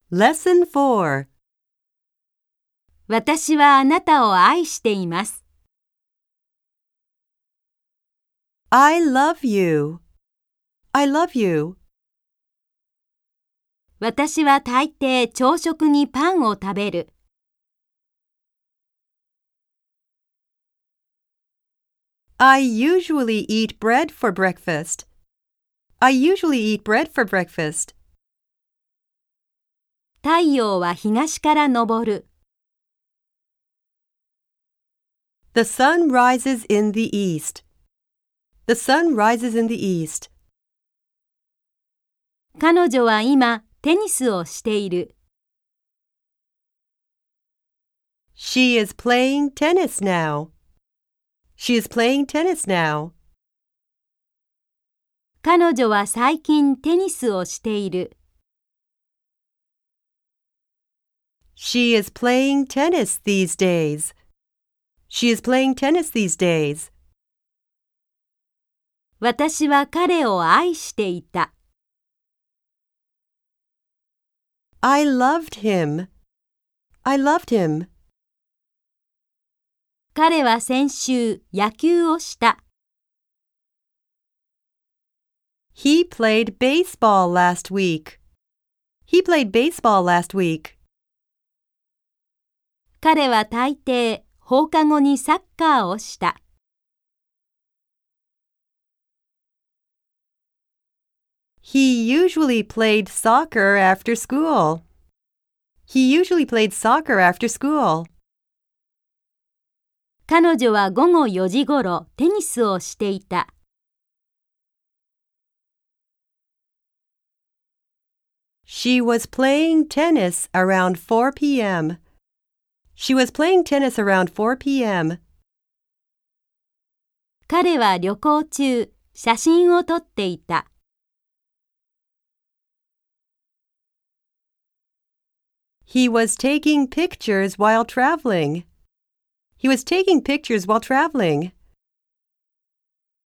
Lesson 4. 私はあなたを愛しています。 I love you. I love you. 私は大抵朝食にパンを食べる。 I usually eat bread for breakfast. I usually eat bread for breakfast. 太陽は東から昇る。 The sun rises in the east. The sun rises in the east. 彼女は今テニスをしている。 She is playing tennis now. She is playing tennis now. 彼女は最近テニスをしている。 She is playing tennis these days. She is playing tennis these days. 私は彼を愛していた。 I loved him. I loved him. 彼は先週野球をした。 He played baseball last week. He played baseball last week. 彼は大抵放課後にサッカーをした。 He usually played soccer after school. He usually played soccer after school. 彼女は午後4時ごろテニスをしていた。 She was playing tennis around 4 p.m. She was playing tennis around 4 p.m. 彼は旅行中、写真を撮っていた。 He was taking pictures while traveling. He was taking pictures while traveling.